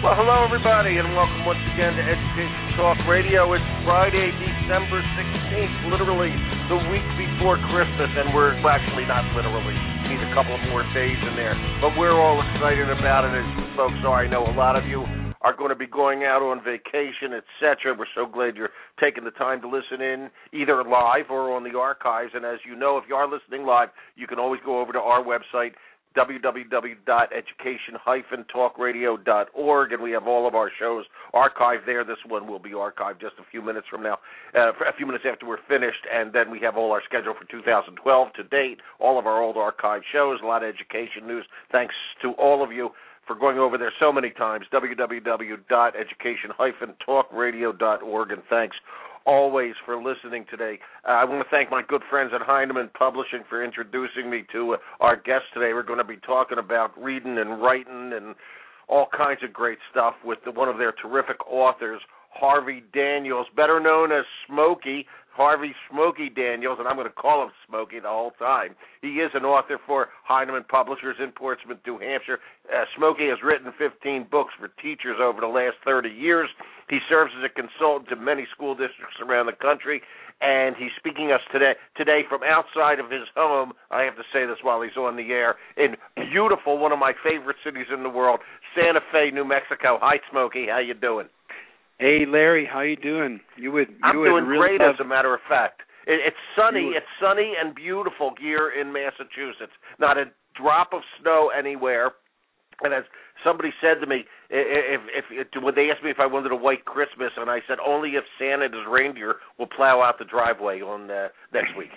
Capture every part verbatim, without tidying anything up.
Well, hello, everybody, and welcome once again to Education Talk Radio. It's Friday, December sixteenth, literally the week before Christmas, and we're well, actually not literally. We need a couple of more days in there, but we're all excited about it, as you folks are. I know a lot of you are going to be going out on vacation, et cetera. We're so glad you're taking the time to listen in, either live or on the archives. And as you know, if you are listening live, you can always go over to our website, w w w dot education dash talk radio dot org, and we have all of our shows archived there. This one will be archived just a few minutes from now, uh, a few minutes after we're finished, and then we have all our schedule for two thousand twelve to date, all of our old archived shows, a lot of education news. Thanks to all of you for going over there so many times, w w w dot education dash talk radio dot org, and thanks always for listening today. Uh, I want to thank my good friends at Heinemann Publishing for introducing me to uh, our guest today. We're going to be talking about reading and writing and all kinds of great stuff with the, one of their terrific authors, Harvey Daniels, better known as Smokey, Harvey Smokey Daniels, and I'm going to call him Smokey the whole time. He is an author for Heinemann Publishers in Portsmouth, New Hampshire. Uh, Smokey has written fifteen books for teachers over the last thirty years. He serves as a consultant to many school districts around the country, and he's speaking us today today from outside of his home. I have to say this while he's on the air, in beautiful, one of my favorite cities in the world, Santa Fe, New Mexico. Hi, Smokey. How you doing? Hey, Larry, how you doing? You would. You I'm would doing really great, love... as a matter of fact. It, it's sunny. would... It's sunny and beautiful here in Massachusetts. Not a drop of snow anywhere. And as somebody said to me, if, if, if when they asked me if I wanted a white Christmas, and I said only if Santa and his reindeer will plow out the driveway on uh, next week.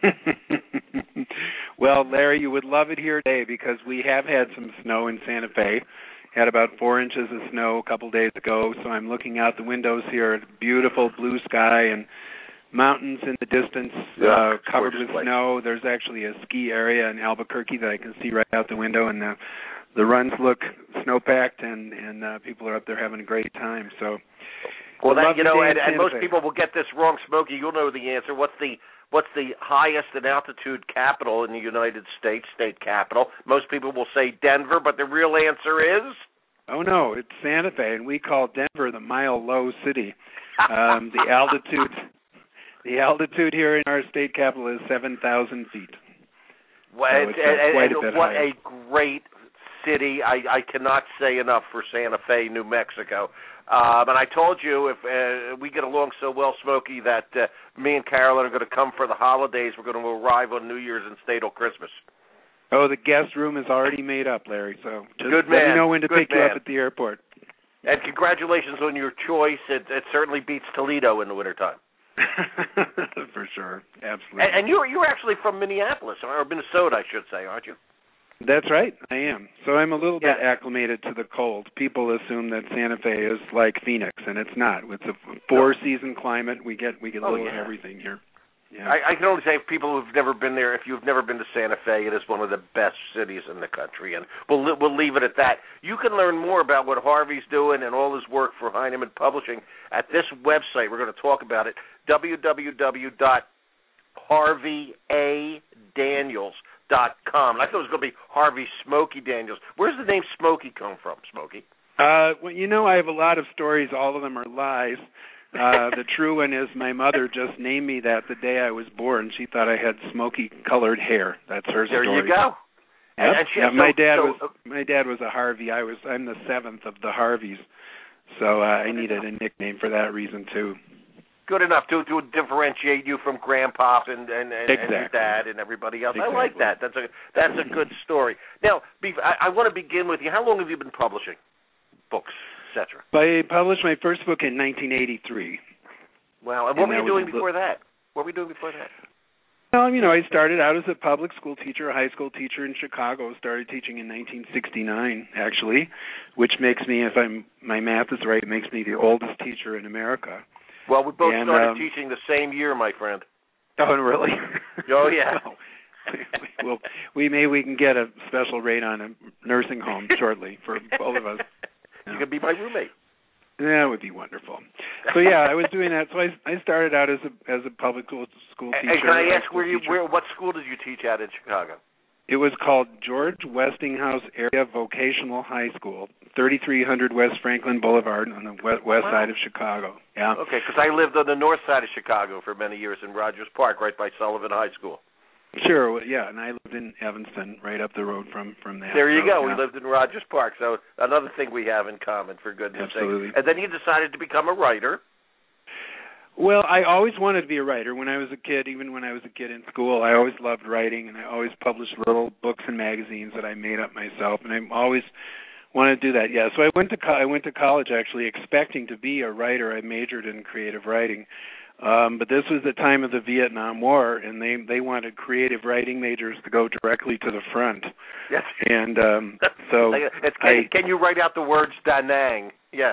Well, Larry, you would love it here today because we have had some snow in Santa Fe. Had about four inches of snow a couple days ago, so I'm looking out the windows here at beautiful blue sky and mountains in the distance yeah, uh, covered with place. snow. There's actually a ski area in Albuquerque that I can see right out the window, and the, the runs look snow-packed, and, and uh, people are up there having a great time. So, well, that, you know, and, and most Fe. people will get this wrong, Smokey. You'll know the answer. What's the What's the highest in altitude capital in the United States, state capital? Most people will say Denver, but the real answer is? Oh, no, it's Santa Fe, and we call Denver the Mile Low City. Um, the altitude the altitude here in our state capital is seven thousand feet. Well, so it's, uh, quite and a bit what higher. a great city. I, I cannot say enough for Santa Fe, New Mexico. Um, and I told you, if uh, we get along so well, Smokey, that uh, me and Carolyn are going to come for the holidays. We're going to arrive on New Year's and stay till Christmas. Oh, the guest room is already made up, Larry, so just Good let man. me know when to Good pick man. you up at the airport. And congratulations on your choice. It, it certainly beats Toledo in the wintertime. For sure, absolutely. And, and you're, you're actually from Minneapolis, or Minnesota, I should say, aren't you? That's right, I am. So I'm a little yeah. bit acclimated to the cold. People assume that Santa Fe is like Phoenix, and it's not. It's a four-season climate. We get we get a oh, little yeah. of everything here. Yeah. I, I can only say, if people who've never been there, if you've never been to Santa Fe, it is one of the best cities in the country, and we'll we'll leave it at that. You can learn more about what Harvey's doing and all his work for Heinemann Publishing at this website. We're going to talk about it, w w w dot harvey a daniels dot com. I thought it was going to be Harvey Smokey Daniels. Where's the name Smokey come from, Smokey? Uh, well, you know, I have a lot of stories. All of them are lies. Uh, the true one is my mother just named me that the day I was born. She thought I had smoky-colored hair. That's her there story. There you go. Yep. And, and she, yeah, so, my dad so, was my dad was a Harvey. I was I'm the seventh of the Harveys, so uh, I needed a nickname for that reason too. Good enough to to differentiate you from Grandpa and and, and, exactly. and your dad and everybody else. Exactly. I like that. That's a that's a good story. Now, I, I want to begin with you. How long have you been publishing books, et cetera? I published my first book in nineteen eighty-three. Wow. And what and were you doing was, before that? What were you doing before that? Well, you know, I started out as a public school teacher, a high school teacher in Chicago. Started teaching in nineteen sixty-nine, actually, which makes me, if I'm my math is right, it makes me the oldest teacher in America. Well, we both and, started um, teaching the same year, my friend. Oh, really? Oh, yeah. well, we, well, we may we can get a special rate on a nursing home shortly for both of us. You no. could be my roommate. That would be wonderful. So yeah, I was doing that. So I, I started out as a as a public school, school teacher. And can I ask where you teacher. where what school did you teach at in Chicago? It was called George Westinghouse Area Vocational High School, thirty-three hundred West Franklin Boulevard on the west, west wow. side of Chicago. Yeah. Okay, because I lived on the north side of Chicago for many years in Rogers Park, right by Sullivan High School. Sure, yeah, and I lived in Evanston, right up the road from, from that. There you so, go. Yeah. We lived in Rogers Park, so another thing we have in common, for goodness sake. Absolutely. And then you decided to become a writer. Well, I always wanted to be a writer. When I was a kid, even when I was a kid in school, I always loved writing, and I always published little books and magazines that I made up myself, and I always wanted to do that. Yeah, so I went to co- I went to college actually expecting to be a writer. I majored in creative writing. Um, but this was the time of the Vietnam War, and they they wanted creative writing majors to go directly to the front. Yes. And um, so it's, can, I, can you write out the words Da Nang? Yeah.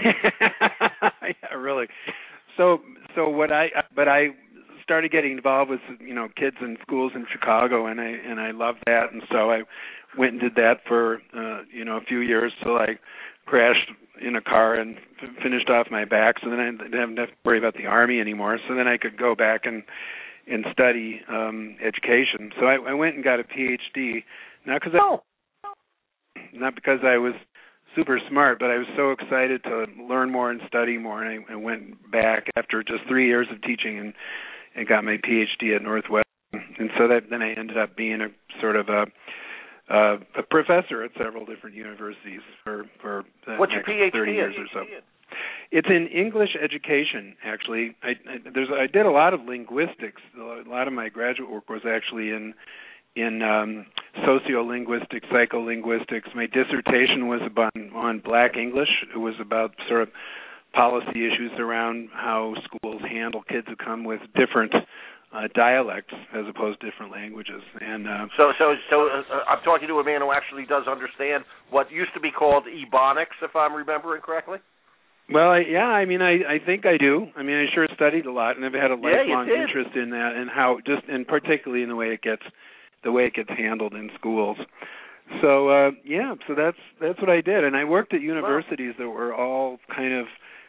Yeah, really. So so what I but I started getting involved with you know kids in schools in Chicago, and I and I loved that, and so I went and did that for uh, you know a few years till I crashed in a car and f- finished off my back, so then I didn't have to worry about the Army anymore. So then I could go back and and study um, education. So I, I went and got a P H D, not because oh. I, not because I was super smart, but I was so excited to learn more and study more, and I, I went back after just three years of teaching and, and got my P H D at Northwestern. And so that then I ended up being a sort of a Uh, a professor at several different universities for for the What's next your P H D thirty years in? or so. It's in English education, actually. I, I, there's I did a lot of linguistics. A lot of my graduate work was actually in in um, sociolinguistics, psycholinguistics. My dissertation was about on Black English. It was about sort of policy issues around how schools handle kids who come with different Uh, dialects as opposed to different languages, and uh, so so so uh, I'm talking to a man who actually does understand what used to be called Ebonics, if I'm remembering correctly. Well, I, yeah, I mean, I, I think I do. I mean, I sure studied a lot, and I've had a lifelong yeah, interest in that, and how just, and particularly in the way it gets, the way it gets handled in schools. So, uh, yeah, so that's that's what I did, and I worked at universities wow. that were all kind of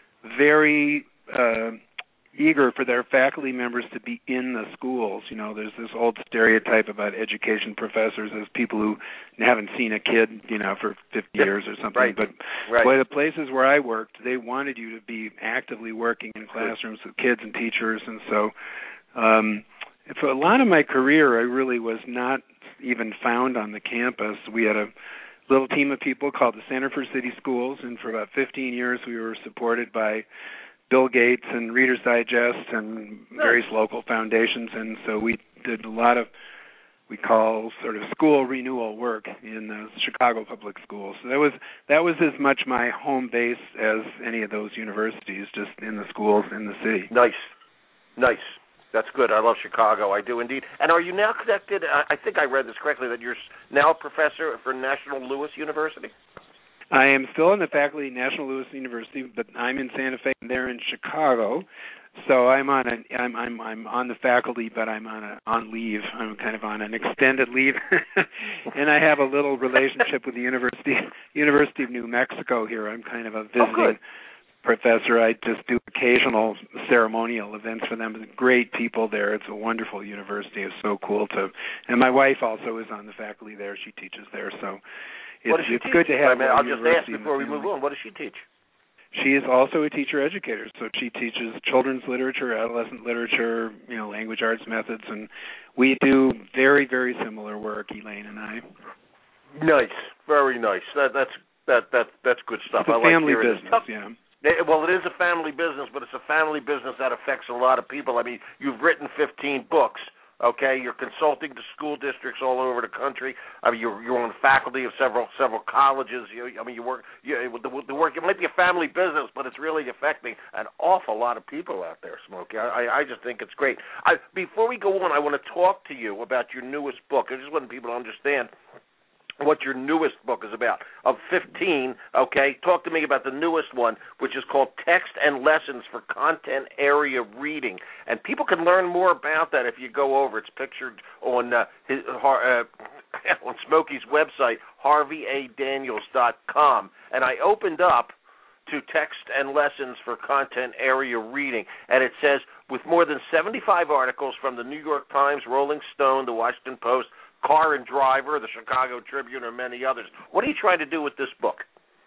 very. Uh, eager for their faculty members to be in the schools. You know, there's this old stereotype about education professors as people who haven't seen a kid, you know, for fifty years or something. Right. But right. boy, the places where I worked, they wanted you to be actively working in classrooms with kids and teachers. And so um, for a lot of my career, I really was not even found on the campus. We had a little team of people called the Center for City Schools, and for about fifteen years we were supported by Bill Gates and Reader's Digest and various local foundations, and so we did a lot of, we call sort of school renewal work in the Chicago public schools. So that was that was as much my home base as any of those universities, just in the schools in the city. Nice, nice. That's good. I love Chicago. I do indeed. And are you now connected? I think I read this correctly, that you're now a professor for National Louis University? I am still in the faculty at National Louis University, but I'm in Santa Fe and they're in Chicago. So I'm on an I'm I'm I'm on the faculty, but I'm on a on leave. I'm kind of on an extended leave, and I have a little relationship with the University University of New Mexico here. I'm kind of a visiting oh, professor. I just do occasional ceremonial events for them. Great people there. It's a wonderful university. It's so cool to. And my wife also is on the faculty there. She teaches there. So. It's, what does she it's teach? good to have. I mean, I'll just ask university before we move on. What does she teach? She is also a teacher educator, so she teaches children's literature, adolescent literature, you know, language arts methods, and we do very, very similar work, Elaine and I. Nice, very nice. That, that's that that that's good stuff. It's a I family like business, yeah. Well, it is a family business, but it's a family business that affects a lot of people. I mean, you've written fifteen books. Okay, you're consulting to school districts all over the country. I mean, you're you're on the faculty of several several colleges. You, I mean, you work you, the, the work. It might be a family business, but it's really affecting an awful lot of people out there, Smokey. I, I just think it's great. I, before we go on, I want to talk to you about your newest book. I just want people to understand what your newest book is about. Of fifteen, okay, talk to me about the newest one, which is called Text and Lessons for Content Area Reading. And people can learn more about that if you go over. It's pictured on uh, his, uh, on Smokey's website, harvey a daniels dot com. And I opened up to Text and Lessons for Content Area Reading, and it says, with more than seventy-five articles from the New York Times, Rolling Stone, the Washington Post, Car and Driver, the Chicago Tribune, and many others. What are you trying to do with this book?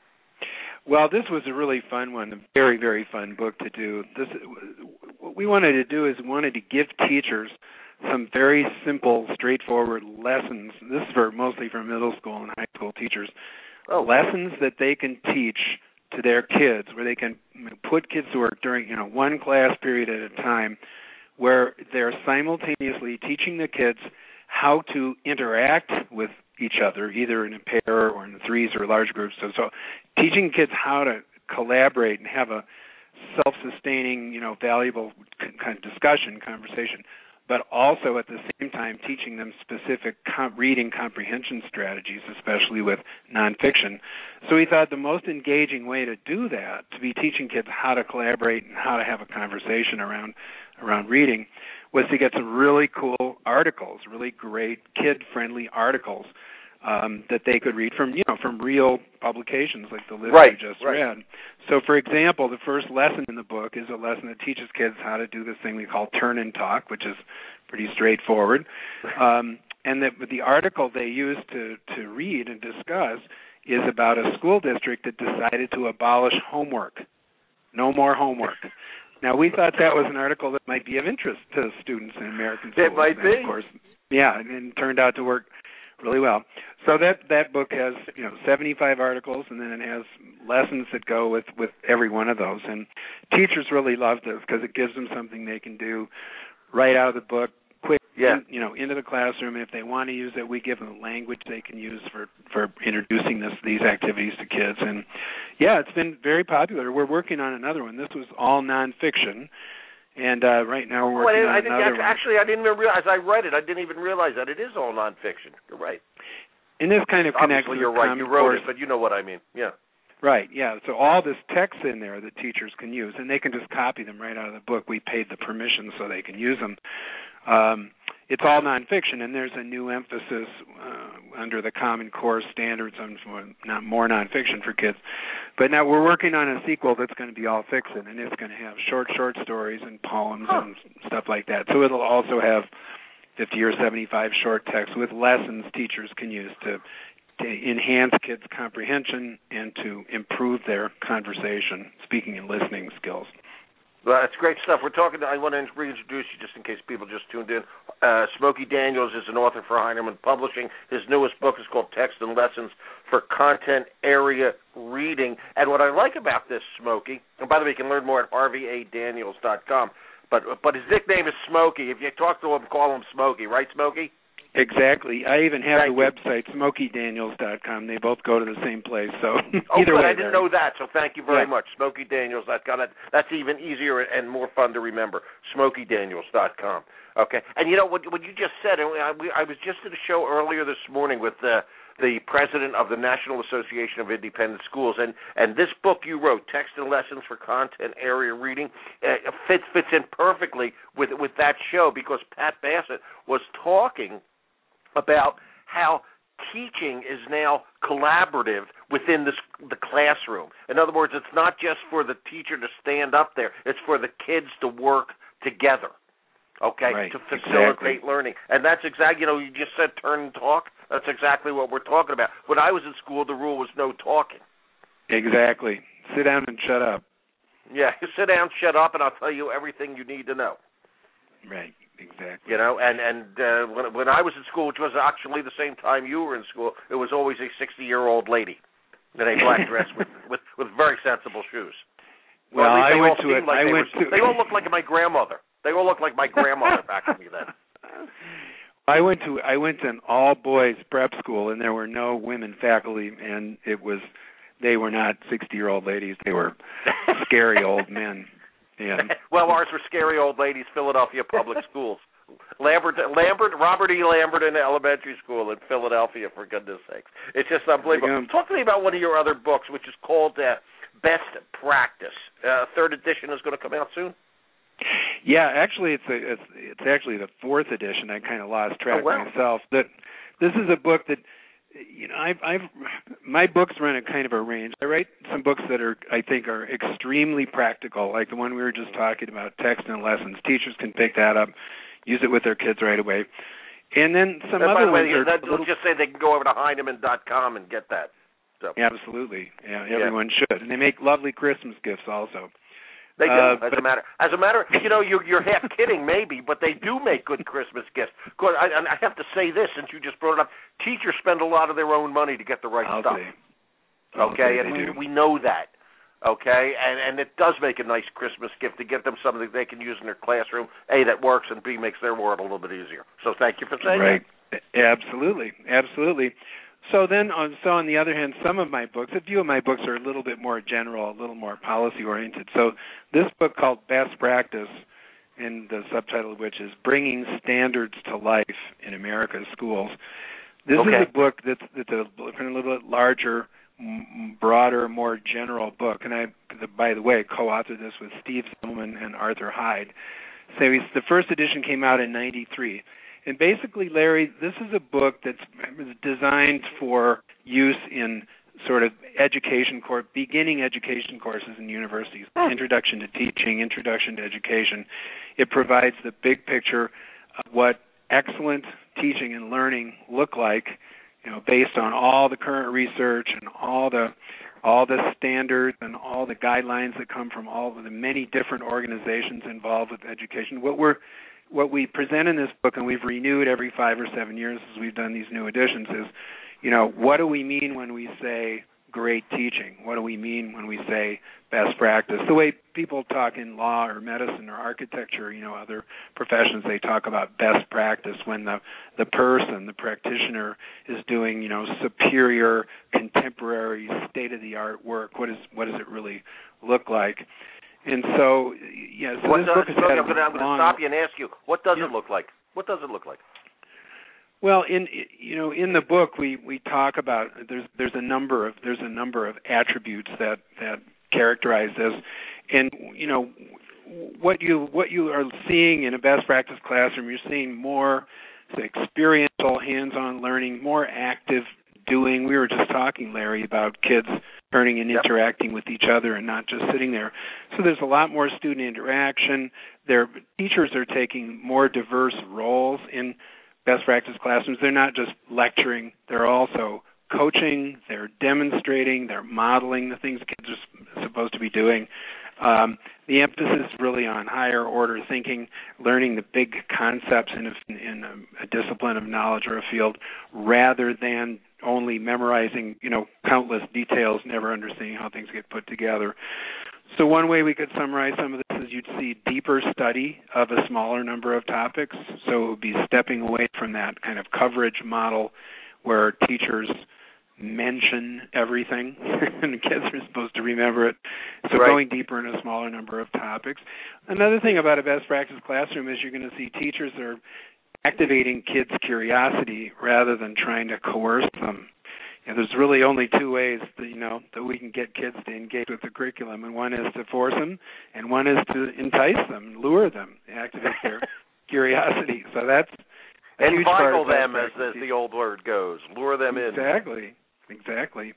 Well, this was a really fun one, a very, very fun book to do. This, what we wanted to do is we wanted to give teachers some very simple, straightforward lessons. This is for mostly for middle school and high school teachers. Oh. Lessons that they can teach to their kids, where they can put kids to work during, you know, one class period at a time, where they're simultaneously teaching the kids how to interact with each other, either in a pair or in threes or large groups. So, so teaching kids how to collaborate and have a self-sustaining, you know, valuable kind of discussion, conversation, but also at the same time teaching them specific com- reading comprehension strategies, especially with nonfiction. So we thought the most engaging way to do that, to be teaching kids how to collaborate and how to have a conversation around around reading, was to get some really cool articles, really great kid-friendly articles um, that they could read from, you know, from real publications like the list right, we just right. read. So, for example, the first lesson in the book is a lesson that teaches kids how to do this thing we call turn and talk, which is pretty straightforward. Um, and the, the article they used to, to read and discuss is about a school district that decided to abolish homework. No more homework. Now, we thought that was an article that might be of interest to students in American schools. It might and be. Of course, yeah, and it turned out to work really well. So that that book has, you know, seventy-five articles, and then it has lessons that go with, with every one of those. And teachers really love this because it gives them something they can do right out of the book, quick, yeah. in, you know, into the classroom. And if they want to use it, we give them language they can use for, for introducing this these activities to kids. And, yeah, it's been very popular. We're working on another one. This was all nonfiction. And uh, right now we're working well, I, I on didn't, another actually, one. I didn't even realize, as I read it, I didn't even realize that it is all nonfiction. You're right. And this kind of connects Obviously, with you're right. Common You wrote Core. it, but you know what I mean. Yeah. Right, yeah. So all this text in there that teachers can use, and they can just copy them right out of the book. We paid the permission so they can use them. Um, it's all nonfiction, and there's a new emphasis uh, under the Common Core standards on more, not more nonfiction for kids. But now we're working on a sequel that's going to be all fiction, and it's going to have short, short stories and poems huh. and stuff like that. So it'll also have fifty or seventy-five short texts with lessons teachers can use to, to enhance kids' comprehension and to improve their conversation, speaking and listening skills. Well, that's great stuff. We're talking. I want to reintroduce you just in case people just tuned in. Uh, Smokey Daniels is an author for Heinermann Publishing. His newest book is called Text and Lessons for Content Area Reading. And what I like about this, Smokey, and by the way, you can learn more at harvey a daniels dot com. But but his nickname is Smokey. If you talk to him, call him Smokey, right, Smokey? Exactly. I even have thank the you. website, smokey daniels dot com. They both go to the same place. So oh, either good. way, I didn't know that, so thank you very yeah. much. smokey daniels dot com. That, that's even easier and more fun to remember, smokey daniels dot com. Okay. And, you know, what, what you just said, and I, I was just at a show earlier this morning with the, the president of the National Association of Independent Schools, and, and this book you wrote, Text and Lessons for Content Area Reading, uh, fits, fits in perfectly with, with that show because Pat Bassett was talking about how teaching is now collaborative within this, the classroom. In other words, it's not just for the teacher to stand up there. It's for the kids to work together, okay, right, to facilitate exactly. learning. And that's exactly, you know, you just said turn and talk. That's exactly what we're talking about. When I was in school, the rule was no talking. Exactly. Sit down and shut up. Yeah, sit down, shut up, and I'll tell you everything you need to know. Right. Exactly. You know, and and uh, when when I was in school, which was actually the same time you were in school, it was always a sixty-year-old lady in a black dress with, with, with very sensible shoes. Well, well I went to it. it. Like I they, went were, to. They all looked like my grandmother. They all looked like my grandmother back to me then. I went to I went to an all boys prep school, and there were no women faculty, and it was they were not sixty-year-old ladies. They were scary old men. Yeah. Well, ours were scary old ladies, Philadelphia Public Schools. Lambert, Lambert, Robert E. Lambert in elementary school in Philadelphia, for goodness sakes. It's just unbelievable. Talk to me about one of your other books, which is called uh, Best Practice. Uh, third edition is going to come out soon? Yeah, actually, it's a, it's, it's actually the fourth edition. I kind of lost track oh, wow. myself. That this is a book that, you know, I've, I've my books run a kind of a range. I write some books that are, I think, are extremely practical, like the one we were just talking about, Text and Lessons. Teachers can pick that up, use it with their kids right away. And then some and other by the way, ones are that, let's just say they can go over to Heinemann dot com and get that. So. Absolutely, yeah, everyone yeah. should, and they make lovely Christmas gifts also. They do, uh, as but, a matter, as a matter, you know, you're, you're half kidding maybe, but they do make good Christmas gifts. Cause I, and I have to say this, since you just brought it up, teachers spend a lot of their own money to get the right I'll stuff. Say. I'll okay, say and we, do. we know that. Okay, and and it does make a nice Christmas gift to get them something they can use in their classroom. A, that works, and B, makes their world a little bit easier. So thank you for saying right. that. Absolutely, absolutely. So then, on, so on the other hand, some of my books, a few of my books are a little bit more general, a little more policy-oriented. So this book called Best Practice, and the subtitle of which is Bringing Standards to Life in America's Schools. This okay. is a book that's, that's a, a little bit larger, m- broader, more general book. And I, by the way, co-authored this with Steve Zimmelman and Arthur Hyde. So the first edition came out in ninety-three. And basically, Larry, this is a book that's designed for use in sort of education, course, beginning education courses in universities, introduction to teaching, introduction to education. It provides the big picture of what excellent teaching and learning look like, you know, based on all the current research and all the all the standards and all the guidelines that come from all of the many different organizations involved with education. What we're What we present in this book, and we've renewed every five or seven years as we've done these new editions, is, you know, what do we mean when we say great teaching? What do we mean when we say best practice? The way people talk in law or medicine or architecture, you know, other professions, they talk about best practice when the, the person, the practitioner, is doing, you know, superior, contemporary, state-of-the-art work. What is what does it really look like? And so, yeah, so what this does, book has look, had I'm going to stop you and ask you, what does yeah. it look like? What does it look like? Well, in you know, in the book we, we talk about there's there's a number of there's a number of attributes that, that characterize this, and you know what you what you are seeing in a best practice classroom, you're seeing more experiential, hands-on learning, more active doing. We were just talking, Larry, about kids turning and yep. interacting with each other and not just sitting there. So there's a lot more student interaction. Their teachers are taking more diverse roles in best practice classrooms. They're not just lecturing. They're also coaching. They're demonstrating. They're modeling the things kids are supposed to be doing. Um, the emphasis is really on higher order thinking, learning the big concepts in a, in a, a discipline of knowledge or a field, rather than only memorizing, you know, countless details, never understanding how things get put together. So one way we could summarize some of this is you'd see deeper study of a smaller number of topics. So it would be stepping away from that kind of coverage model where teachers mention everything and kids are supposed to remember it. So right. going deeper in a smaller number of topics. Another thing about a best practice classroom is you're going to see teachers that are activating kids' curiosity rather than trying to coerce them. And there's really only two ways that, you know, that we can get kids to engage with the curriculum, and one is to force them, and one is to entice them, lure them, activate their curiosity. So that's a and huge part inveigle of them, as, as the old word goes, lure them exactly. in. Exactly, exactly.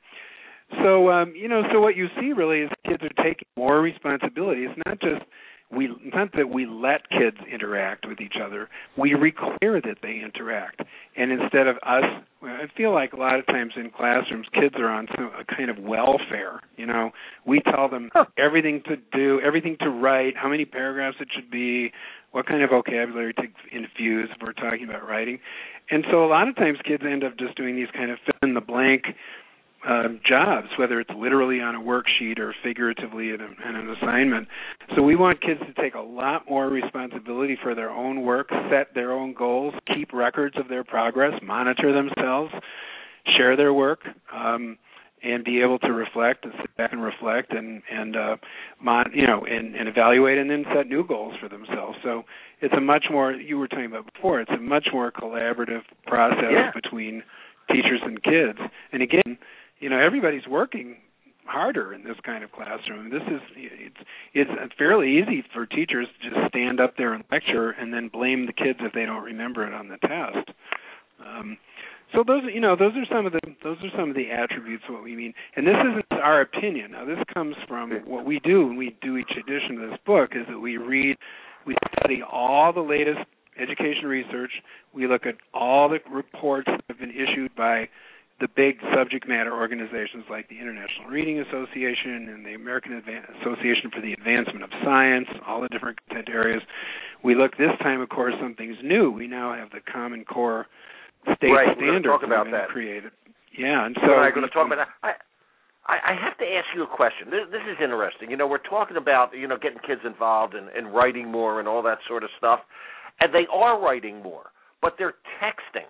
So um, you know, so what you see really is kids are taking more responsibility. It's not just we, not that we let kids interact with each other. We require that they interact, and instead of us, I feel like a lot of times in classrooms, kids are on some a kind of welfare. You know, we tell them huh. everything to do, everything to write, how many paragraphs it should be, what kind of vocabulary to infuse if we're talking about writing, and so a lot of times kids end up just doing these kind of fill in the blank Uh, jobs, whether it's literally on a worksheet or figuratively in, a, in an assignment. So we want kids to take a lot more responsibility for their own work, set their own goals, keep records of their progress, monitor themselves, share their work, um, and be able to reflect and sit back and reflect and, and uh, mon- you know, and, and evaluate and then set new goals for themselves. So it's a much more, you were talking about before, it's a much more collaborative process yeah. between teachers and kids. And again, you know, everybody's working harder in this kind of classroom. This is it's it's fairly easy for teachers to just stand up there and lecture and then blame the kids if they don't remember it on the test. Um, so those you know those are some of the those are some of the attributes of what we mean. And this isn't our opinion. Now this comes from what we do when we do each edition of this book is that we read, we study all the latest education research. We look at all the reports that have been issued by the big subject matter organizations like the International Reading Association and the American Advan- Association for the Advancement of Science, all the different content areas. We look this time, of course, something's new. We now have the Common Core state right, standards talk about that have been that. created. Yeah, and so we're going to talk about that. I, I have to ask you a question. This, this is interesting. You know, we're talking about, you know, getting kids involved and, and writing more and all that sort of stuff, and they are writing more, but they're texting.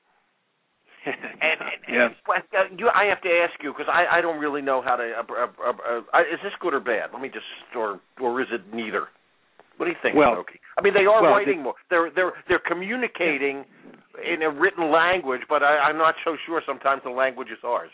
and, and, yes. and you, I have to ask you because I, I don't really know how to. Uh, uh, uh, uh, is this good or bad? Let me just, or or is it neither? What do you think, well, Smokey? I mean, they are well, writing the, more. They're they're they're communicating in a written language, but I, I'm not so sure. Sometimes the language is ours.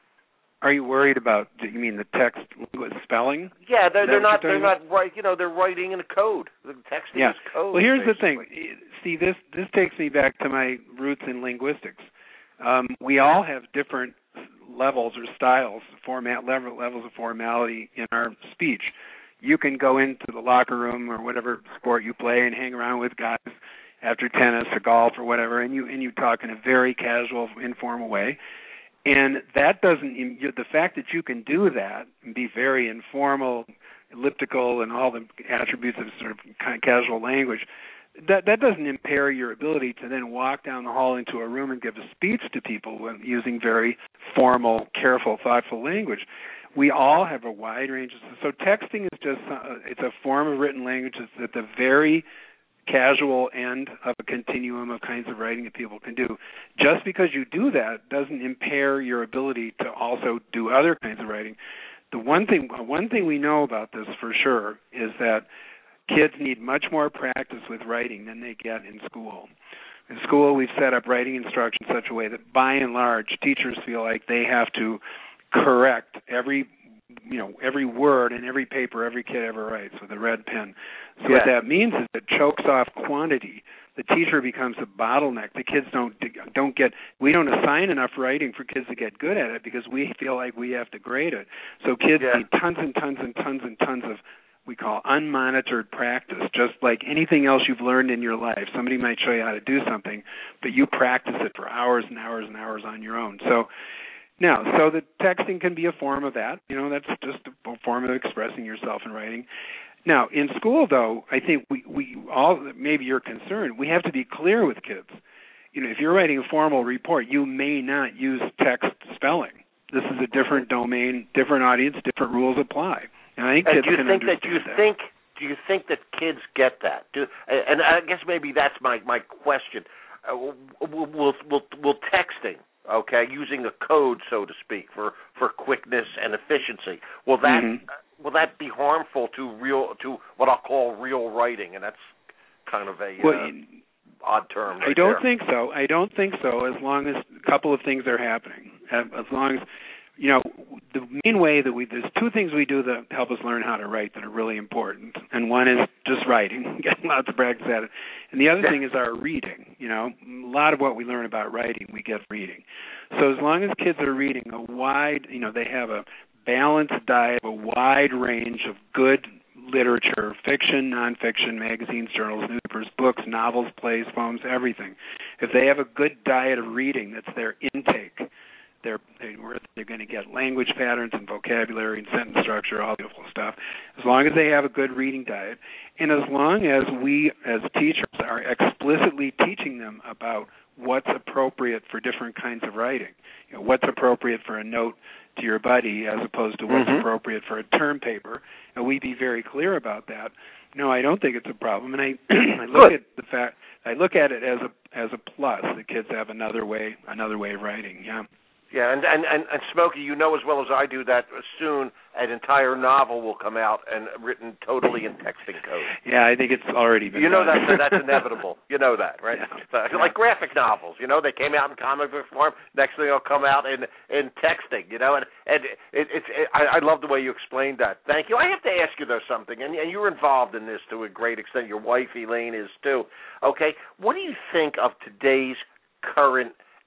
Are you worried about? You mean the text spelling? Yeah, they're, they're not. They're about? not right. You know, they're writing in a code. The texting yeah. is code. Well, here's basically. the thing. See, this this takes me back to my roots in linguistics. Um, we all have different levels or styles, format level, levels of formality in our speech. You can go into the locker room or whatever sport you play and hang around with guys after tennis or golf or whatever, and you and you talk in a very casual, informal way. And that doesn't, the fact that you can do that and be very informal, elliptical, and all the attributes of sort of kind of casual language, that that doesn't impair your ability to then walk down the hall into a room and give a speech to people using very formal, careful, thoughtful language. We all have a wide range of, so texting is just, uh, it's a form of written language that's at the very casual end of a continuum of kinds of writing that people can do. Just because you do that doesn't impair your ability to also do other kinds of writing. The one thing, one thing we know about this for sure is that kids need much more practice with writing than they get in school. In school, we've set up writing instruction in such a way that, by and large, teachers feel like they have to correct every, you know, every word in every paper every kid ever writes with a red pen. So yeah. what that means is it chokes off quantity. The teacher becomes a bottleneck. The kids don't don't get. We don't assign enough writing for kids to get good at it because we feel like we have to grade it. So kids yeah. need tons and tons and tons and tons of, we call unmonitored practice, just like anything else you've learned in your life. Somebody might show you how to do something, but you practice it for hours and hours and hours on your own. So now, so the texting can be a form of that. You know, that's just a form of expressing yourself in writing. Now, in school, though, I think we, we all, maybe you're concerned, we have to be clear with kids. You know, if you're writing a formal report, you may not use text spelling. This is a different domain, different audience, different rules apply. And I think and kids do you can think that understand you that. think do you think that kids get that? Do, and I guess maybe that's my my question. Uh, will, will will will texting, okay, using a code, so to speak, for, for quickness and efficiency, will that Mm-hmm. uh, will that be harmful to real to what I'll call real writing? And that's kind of a well, uh, odd term. Right I don't there. think so. I don't think so. As long as a couple of things are happening, as long as, you know, the main way that we, there's two things we do that help us learn how to write that are really important. And one is just writing, getting lots of practice at it. And the other Yeah. thing is our reading. You know, a lot of what we learn about writing, we get reading. So as long as kids are reading a wide, you know, they have a balanced diet, a wide range of good literature, fiction, nonfiction, magazines, journals, newspapers, books, novels, plays, poems, everything. If they have a good diet of reading, that's their intake. They're they're going to get language patterns and vocabulary and sentence structure, all beautiful stuff, as long as they have a good reading diet, and as long as we as teachers are explicitly teaching them about what's appropriate for different kinds of writing. You know, what's appropriate for a note to your buddy as opposed to what's mm-hmm. appropriate for a term paper, and we be very clear about that. No, I don't think it's a problem, and I I look Good. at the fact I look at it as a as a plus. The kids have another way another way of writing. Yeah. Yeah, and, and, and, and Smokey, you know as well as I do that soon an entire novel will come out and written totally in texting code. Yeah, I think it's already been You know done. that that's inevitable. You know that, right? Yeah. So, like graphic novels, you know, they came out in comic book form. Next thing they'll come out in in texting, you know, and and it, it's it, I, I love the way you explained that. Thank you. I have to ask you though something, and, and you're involved in this to a great extent. Your wife Elaine is too. Okay, what do you think of today's current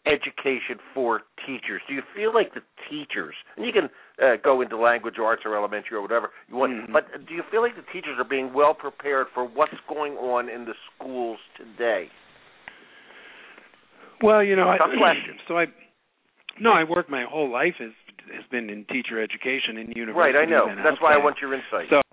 education for teachers? Do you feel like the teachers, and you can uh, go into language arts or elementary or whatever you want, mm-hmm. but do you feel like the teachers are being well prepared for what's going on in the schools today? Well, you know, Tough I, question. So I, no, I worked my whole life has has been in teacher education in universities. Right, I know. And That's outside. why I want your insight. So,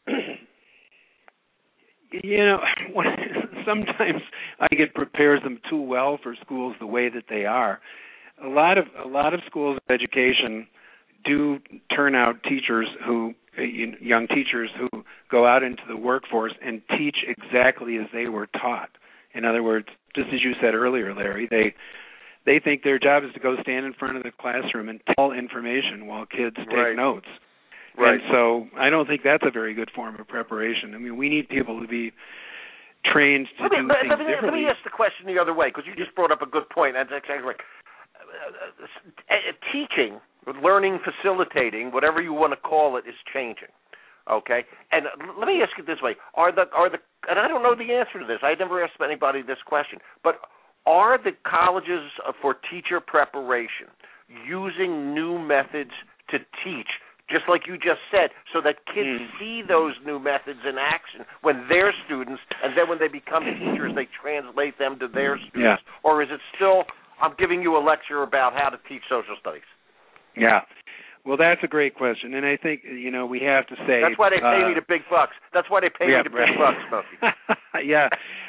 you know, sometimes I get prepares them too well for schools the way that they are. A lot of a lot of schools of education do turn out teachers who young teachers who go out into the workforce and teach exactly as they were taught. In other words, just as you said earlier, Larry, they they think their job is to go stand in front of the classroom and tell information while kids take right. notes. Right. And so I don't think that's a very good form of preparation. I mean, we need people to be trained to let me, do let, things let me, differently. Let me ask the question the other way, because you just brought up a good point. That's exactly right. Uh, uh, teaching, learning, facilitating, whatever you want to call it, is changing. Okay, and let me ask it this way: Are the are the and I don't know the answer to this. I never asked anybody this question, but are the colleges for teacher preparation using new methods to teach, just like you just said, so that kids mm. see those new methods in action when they're students, and then when they become teachers, they translate them to their students? Yeah. Or is it still, I'm giving you a lecture about how to teach social studies? Yeah. Well, that's a great question, and I think, you know, we have to say... That's why they pay uh, me the big bucks. That's why they pay yeah, me the right. big bucks, Smokey. Yeah.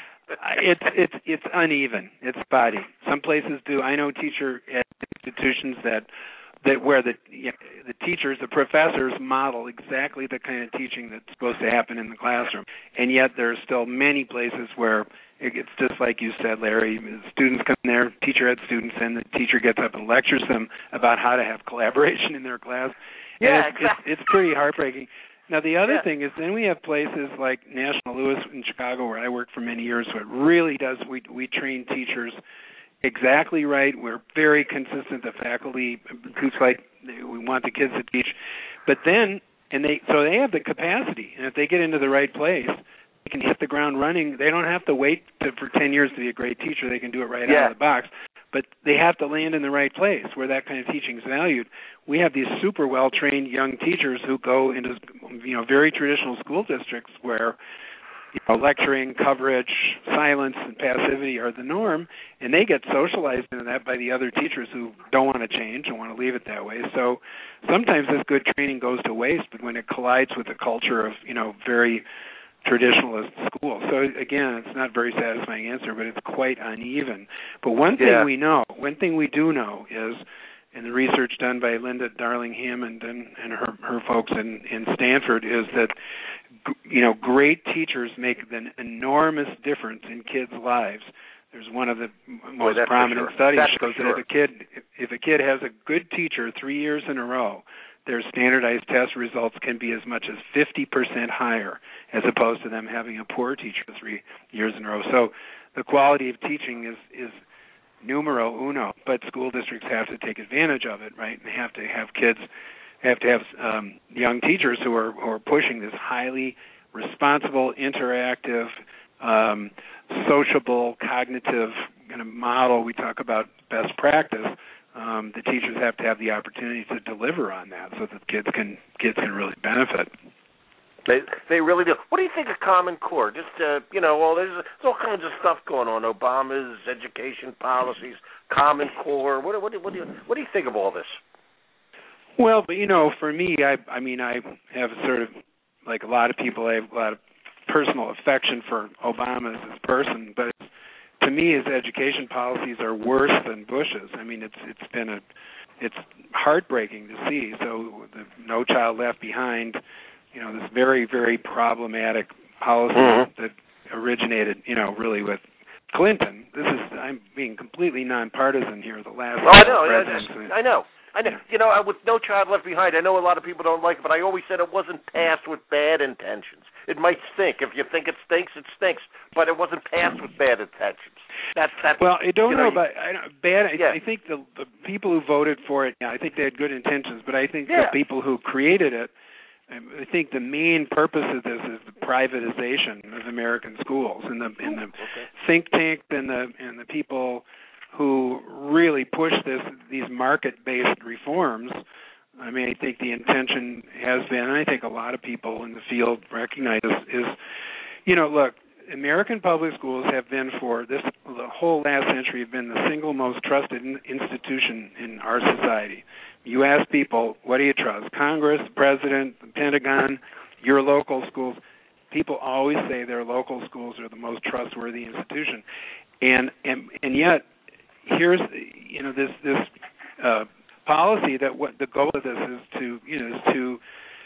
It's it's it's uneven. It's spotty. Some places do. I know teacher institutions that that where the you know, the teachers, the professors model exactly the kind of teaching that's supposed to happen in the classroom, and yet there are still many places where it's just like you said, Larry. Students come there, teacher ed students, and the teacher gets up and lectures them about how to have collaboration in their class. Yeah, it's, exactly. It's, it's pretty heartbreaking. Now, the other yeah. thing is then we have places like National Louis in Chicago, where I worked for many years, so it really does, we we train teachers exactly right. We're very consistent. The faculty, groups like, we want the kids to teach. But then, and they so they have the capacity, and if they get into the right place, they can hit the ground running. They don't have to wait to, for ten years to be a great teacher. They can do it right yeah. out of the box. But they have to land in the right place where that kind of teaching is valued. We have these super well-trained young teachers who go into, you know, very traditional school districts where, you know, lecturing, coverage, silence, and passivity are the norm, and they get socialized into that by the other teachers who don't want to change and want to leave it that way. So sometimes this good training goes to waste, but when it collides with the culture of, you know, very traditionalist school. So again, it's not a very satisfying answer, but it's quite uneven. But one thing yeah. we know, one thing we do know is, in the research done by Linda Darling Hammond and, and her, her folks in, in Stanford, is that, you know, great teachers make an enormous difference in kids' lives. There's one of the most Boy, prominent sure. studies that's shows sure. that if a kid if a kid has a good teacher three years in a row, their standardized test results can be as much as fifty percent higher as opposed to them having a poor teacher three years in a row. So the quality of teaching is, is numero uno, but school districts have to take advantage of it, right? And have to have kids, have to have um, young teachers who are, who are pushing this highly responsible, interactive, um, sociable, cognitive kind of model. We talk about best practice. Um, the teachers have to have the opportunity to deliver on that, so that kids can kids can really benefit. They they really do. What do you think of Common Core? Just uh, you know, well, there's, there's all kinds of stuff going on. Obama's education policies, Common Core. What what what do you what do you think of all this? Well, but you know, for me, I I mean, I have sort of like a lot of people. I have a lot of personal affection for Obama as a person, but to me, his education policies are worse than Bush's. I mean, it's it's been a it's heartbreaking to see. So the No Child Left Behind, you know, this very very problematic policy mm-hmm. that originated, you know, really with Clinton. This is I'm being completely nonpartisan here. The last oh, I know, presidents. I know. I know. You know, with No Child Left Behind, I know a lot of people don't like it, but I always said it wasn't passed with bad intentions. It might stink. If you think it stinks, it stinks, but it wasn't passed with bad intentions. That's that's. Well, I don't know, know about I don't, bad. Yeah. I think the, the people who voted for it, yeah, I think they had good intentions, but I think yeah. the people who created it, I think the main purpose of this is the privatization of American schools, and the and the okay. think tank and the and the people who really push this these market-based reforms. I mean, I think the intention has been, and I think a lot of people in the field recognize this, is, you know, look, American public schools have been for this the whole last century have been the single most trusted in, institution in our society. You ask people, what do you trust? Congress, the president, the Pentagon, your local schools. People always say their local schools are the most trustworthy institution, and and and yet here's you know this this uh, policy that what the goal of this is to you know is to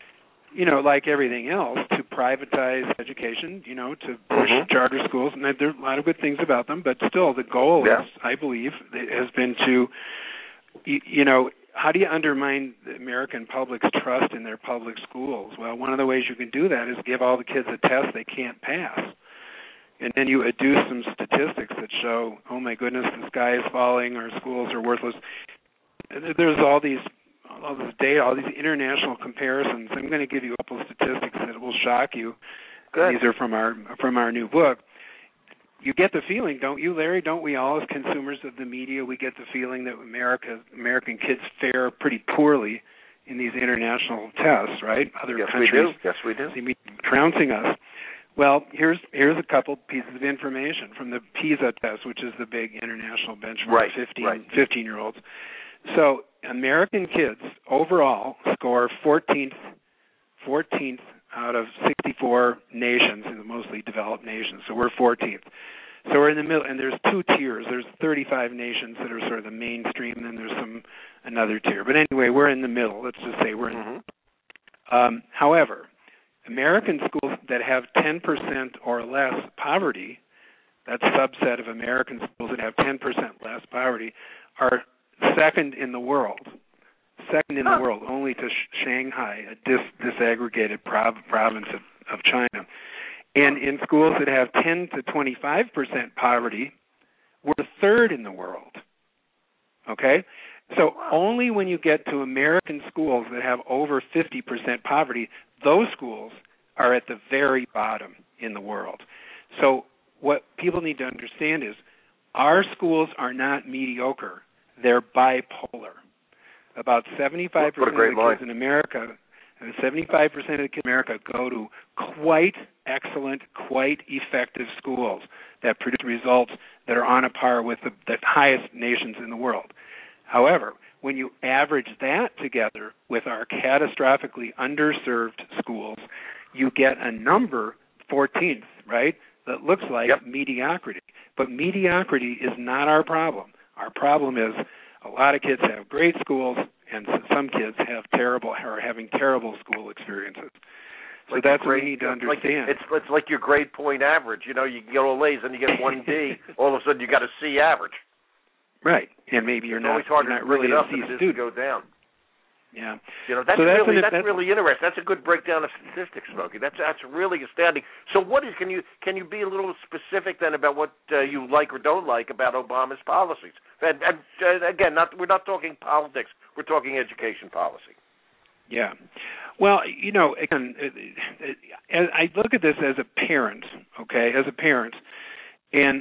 you know like everything else to privatize education, you know to push mm-hmm. charter schools, and there are a lot of good things about them, but still the goal yeah. is, I believe, has been to you, you know. How do you undermine the American public's trust in their public schools? Well, one of the ways you can do that is give all the kids a test they can't pass. And then you adduce some statistics that show, oh, my goodness, the sky is falling, our schools are worthless. There's all these all this data, all these international comparisons. I'm going to give you a couple of statistics that will shock you. Good. These are from our from our new book. You get the feeling, don't you, Larry? Don't we all, as consumers of the media, we get the feeling that America, American kids fare pretty poorly in these international tests, right? Other yes, countries we do. Yes, we do. seem to be trouncing us. Well, here's here's a couple pieces of information from the PISA test, which is the big international benchmark, right, fifteen, right. fifteen-year-olds. So American kids overall score fourteenth, fourteenth out of sixty-four nations in the mostly developed nations. So we're fourteenth. So we're in the middle, and there's two tiers. There's thirty-five nations that are sort of the mainstream, and then there's some another tier. But anyway, we're in the middle. Let's just say we're in. Mm-hmm. Um, however, American schools that have ten percent or less poverty, that subset of American schools that have ten percent less poverty, are second in the world. Second in huh. the world, only to Sh- Shanghai, a dis- disaggregated prov- province of, of China. And in schools that have ten to twenty-five percent poverty, we're third in the world. Okay? So only when you get to American schools that have over fifty percent poverty, those schools are at the very bottom in the world. So what people need to understand is our schools are not mediocre. They're bipolar. About seventy-five percent of the line. kids in America, seventy-five percent of the kids in America go to quite excellent, quite effective schools that produce results that are on a par with the, the highest nations in the world. However, when you average that together with our catastrophically underserved schools, you get a number, fourteenth, right, that looks like yep. mediocrity. But mediocrity is not our problem. Our problem is a lot of kids have great schools, and some kids have terrible or are having terrible school experiences. So like that's grade, what we need to understand. Like it's it's like your grade point average. You know, you get all A's and you get one D. All of a sudden, you got a C average. Right, and maybe you're it's not, always you're not to bring really it up a C and student. Go down. Yeah. You know, that's, so that's really an, that's, that's really interesting. That's a good breakdown of statistics, Smokey. That's that's really astounding. So, what is can you can you be a little specific then about what uh, you like or don't like about Obama's policies? And, and uh, again, not we're not talking politics. We're talking education policy. Yeah. Well, you know, again, it, it, it, I look at this as a parent, okay, as a parent, and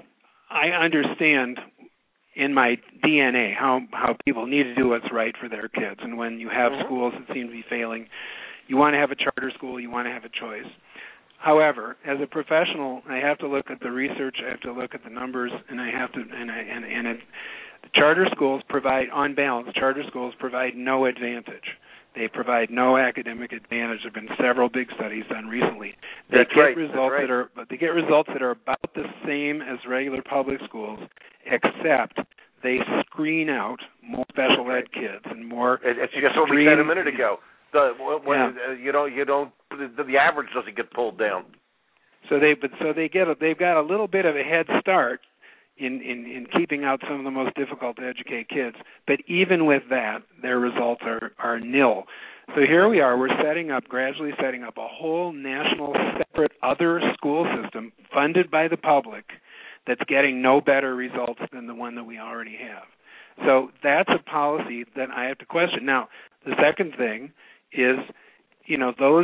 I understand in my D N A how, how people need to do what's right for their kids. And when you have mm-hmm. schools that seem to be failing, you want to have a charter school, you want to have a choice. However, as a professional, I have to look at the research, I have to look at the numbers, and I have to, and I, and, and it, the charter schools provide, on balance, charter schools provide no advantage. They provide no academic advantage. There have been several big studies done recently. They That's get right. results That's right. that are, but they get results that are about the same as regular public schools, except they screen out more special ed kids and more. It's just what we said a minute ago. The when, yeah. uh, you know you don't the, the average doesn't get pulled down. So they but so they get a, they've got a little bit of a head start in, in, in keeping out some of the most difficult to educate kids. But even with that, their results are, are nil. So here we are, we're setting up, gradually setting up a whole national separate other school system funded by the public that's getting no better results than the one that we already have. So that's a policy that I have to question. Now, the second thing is, you know, those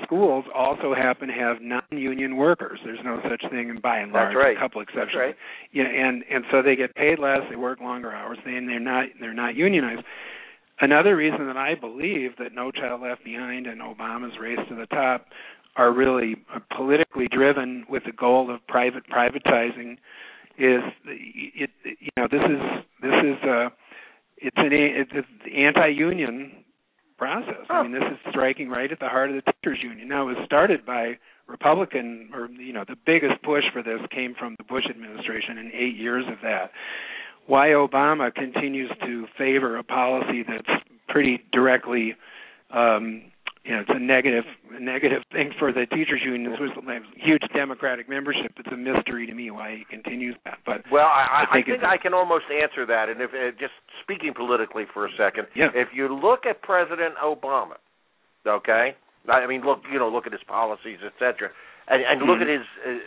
schools also happen to have non-union workers. There's no such thing, and by and large, That's right. a couple exceptions. That's right. Yeah, and and so they get paid less, they work longer hours, they, and they're not they're not unionized. Another reason that I believe that No Child Left Behind and Obama's race to the top are really politically driven with the goal of private privatizing is it, it you know this is this is uh it's an it's an anti-union process. I mean, this is striking right at the heart of the teachers union. Now, it was started by Republican, or you know, the biggest push for this came from the Bush administration and eight years of that. Why Obama continues to favor a policy that's pretty directly, um, you know, it's a negative, a negative thing for the teachers union. This was a huge Democratic membership. It's a mystery to me why he continues that. But well, I, I think, I, think I can almost answer that. And if uh, just speaking politically for a second, yeah. if you look at President Obama, okay, I mean, look, you know, look at his policies, et cetera, and, and mm-hmm. look at his,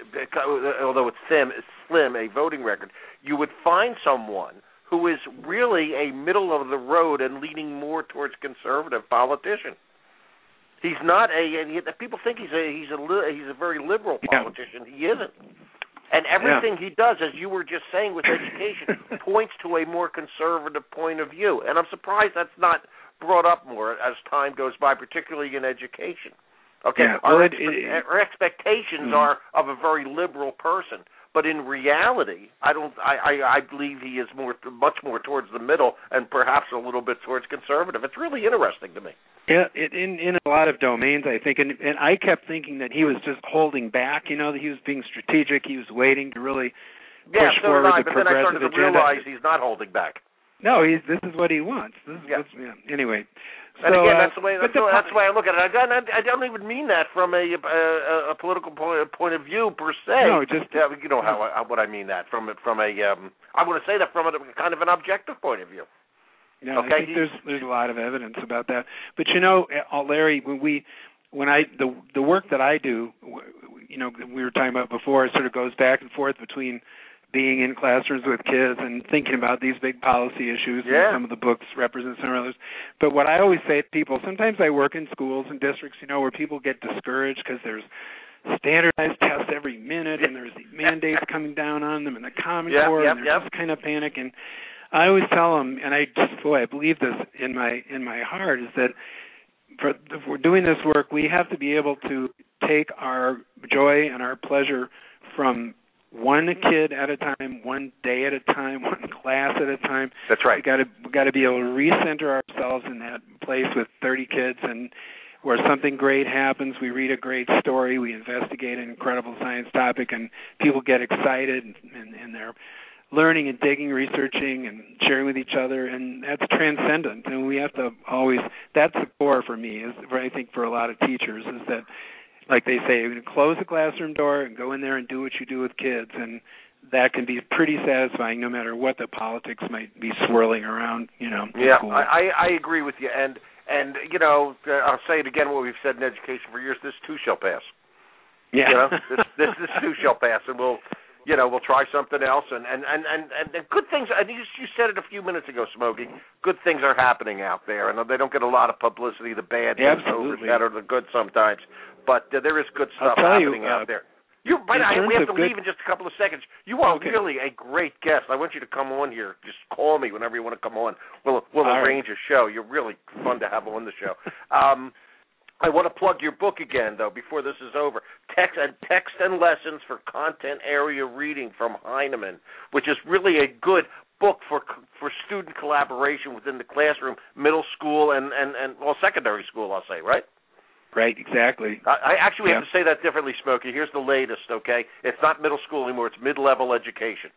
uh, although it's slim, slim, a voting record, you would find someone who is really a middle of the road and leaning more towards conservative politician. He's not a. And he, people think he's a. He's a. He's a very liberal politician. Yeah. He isn't. And everything yeah. he does, as you were just saying with education, points to a more conservative point of view. And I'm surprised that's not brought up more as time goes by, particularly in education. Okay, yeah. our, well, it, expe- it, our expectations mm-hmm. are of a very liberal person. But in reality, I don't. I, I, I believe he is more, much more towards the middle, and perhaps a little bit towards conservative. It's really interesting to me. Yeah, it, in in a lot of domains, I think, and and I kept thinking that he was just holding back. You know, that he was being strategic. He was waiting to really push yeah, so forward did I, the but then I started to agenda. realize he's not holding back. No, he's. This is what he wants. This is yeah. what's, yeah. Anyway. And so, again, uh, that's the way that's, the, the, that's the way I look at it. I don't, I don't even mean that from a, a, a political point, point of view per se. No, just yeah, you know how I, what I mean that from from a. Um, I want to say that from a kind of an objective point of view. Yeah, okay? I think there's there's a lot of evidence about that. But you know, Larry, when we when I the the work that I do, you know, we were talking about before, it sort of goes back and forth between being in classrooms with kids and thinking about these big policy issues, yeah. and some of the books represent some of others. But what I always say to people, sometimes I work in schools and districts, you know, where people get discouraged because there's standardized tests every minute and there's these mandates coming down on them and the Common yep, Core yep, and there's yep. this kind of panic. And I always tell them, and I just, boy, I believe this in my in my heart, is that for, if we're doing this work, we have to be able to take our joy and our pleasure from one kid at a time, one day at a time, one class at a time. That's right. We got to we got to be able to recenter ourselves in that place with thirty kids, and where something great happens, we read a great story, we investigate an incredible science topic, and people get excited, and, and, and they're learning and digging, researching, and sharing with each other, and that's transcendent. And we have to always. That's the core for me. Is I think for a lot of teachers is that. Like they say, you can close the classroom door and go in there and do what you do with kids, and that can be pretty satisfying no matter what the politics might be swirling around, you know. Yeah, school. I, I agree with you. And, and you know, I'll say it again, what we've said in education for years, this too shall pass. Yeah. You know, this, this, this too shall pass, and we'll, you know, we'll try something else. And, and, and, and, and good things, I think you said it a few minutes ago, Smokey, good things are happening out there, and they don't get a lot of publicity. The bad yeah, overshadow the good sometimes. But uh, there is good stuff happening you, uh, out there. You, but I, we have to good... leave in just a couple of seconds. You are okay. really a great guest. I want you to come on here. Just call me whenever you want to come on. We'll we'll All arrange right. a show. You're really fun to have on the show. Um, I want to plug your book again, though, before this is over. Text and Text and Lessons for Content Area Reading from Heinemann, which is really a good book for for student collaboration within the classroom, middle school, and, and, and well, secondary school, I'll say, right? Right, exactly. I, I actually yeah. have to say that differently, Smokey. Here's the latest, okay? It's not middle school anymore. It's mid-level education.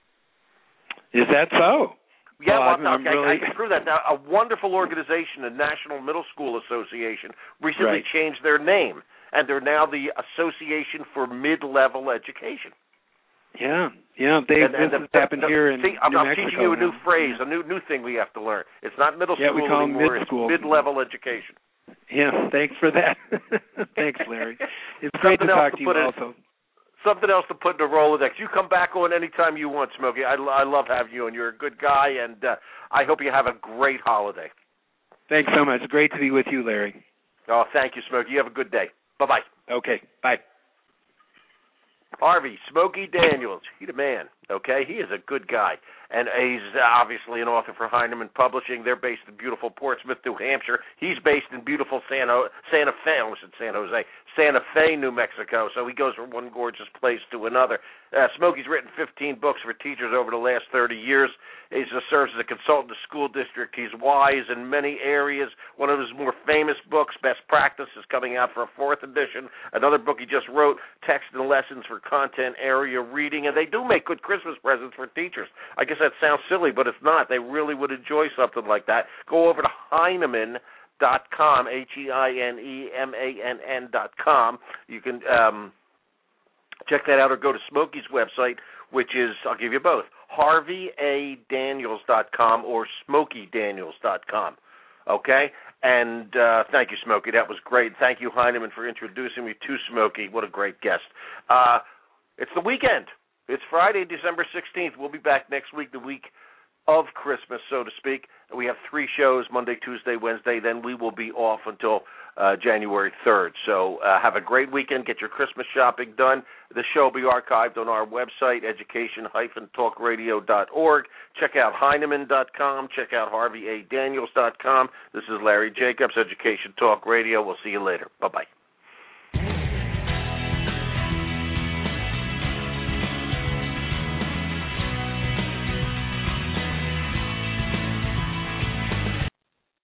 Is that so? Yeah, well, well, I'm, okay, I'm really... I can prove that. Now, a wonderful organization, the National Middle School Association, recently right. changed their name, and they're now the Association for Mid-Level Education. Yeah, yeah. They, and, and this the, has happened the, here in see, I'm, New I'm Mexico teaching you a new now. phrase, a new new thing we have to learn. It's not middle yeah, school we call anymore. Mid-school. It's mid-level education. Yeah, thanks for that. Thanks, Larry. It's great Something to talk to to you in, also. Something else to put in the Rolodex. You come back on anytime you want, Smokey. I, I love having you, and you're a good guy, and uh, I hope you have a great holiday. Thanks so much. Great to be with you, Larry. Oh, thank you, Smokey. You have a good day. Bye-bye. Okay, bye. Harvey Smokey Daniels, he the man, okay? He is a good guy. And he's obviously an author for Heinemann Publishing. They're based in beautiful Portsmouth, New Hampshire. He's based in beautiful San o- Santa Fe, I almost said San Jose, Santa Fe, New Mexico. So he goes from one gorgeous place to another. Uh, Smokey's written fifteen books for teachers over the last thirty years. He serves as a consultant to school district. He's wise in many areas. One of his more famous books, Best Practice, is coming out for a fourth edition. Another book he just wrote, Text and Lessons for Content Area Reading. And they do make good Christmas presents for teachers. I guess that sounds silly, but it's not. They really would enjoy something like that. Go over to Heinemann dot com, H E I N E M A N N dot com. You can um, check that out, or go to Smokey's website, which is, I'll give you both, Harvey A Daniels dot com or Smokey Daniels dot com. Okay? And uh, thank you, Smokey. That was great. Thank you, Heinemann, for introducing me to Smokey. What a great guest. Uh, it's the weekend. It's Friday, December sixteenth. We'll be back next week, the week of Christmas, so to speak. We have three shows, Monday, Tuesday, Wednesday. Then we will be off until uh, January third. So uh, have a great weekend. Get your Christmas shopping done. The show will be archived on our website, education dash talk radio dot org. Check out Heinemann dot com. Check out Harvey A Daniels dot com. This is Larry Jacobs, Education Talk Radio. We'll see you later. Bye-bye.